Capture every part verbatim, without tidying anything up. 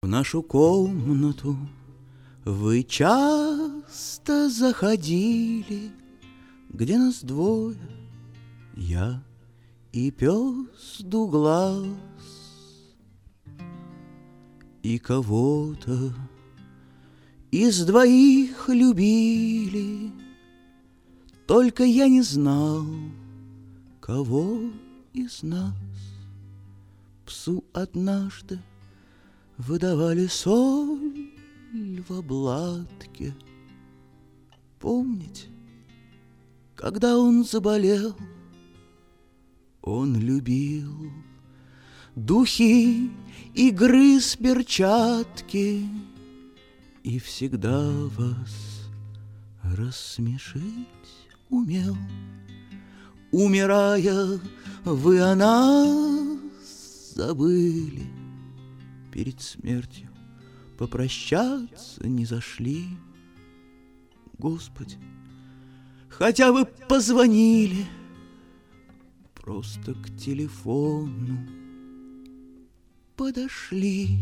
В нашу комнату вы часто заходили, где нас двое, я и пес Дуглас. И кого-то из двоих любили, только я не знал, кого из нас. Псу однажды выдавали соль в обладке. Помните, когда он заболел, он любил духи и грыз перчатки и всегда вас рассмешить умел. Умирая, вы о нас забыли, перед смертью попрощаться не зашли. Господи, хотя бы позвонили, просто к телефону подошли.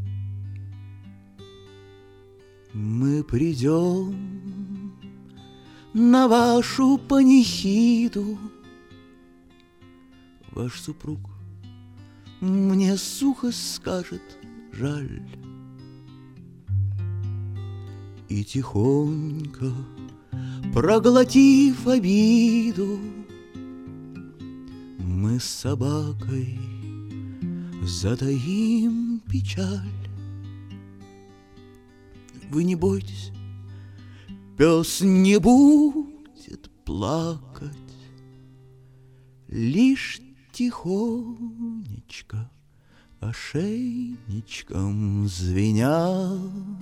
Мы придем на вашу панихиду. Ваш супруг мне сухо скажет: жаль. И тихонько, проглотив обиду, мы с собакой затаим печаль. Вы не бойтесь, пес не будет плакать, лишь тихонечко, ошейничком звеня.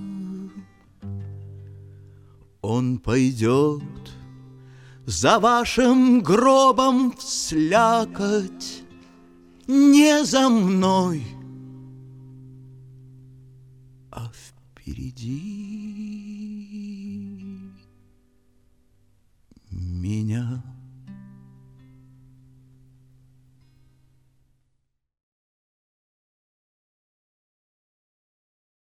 Он пойдет за вашим гробом в слякоть, не за мной, а впереди.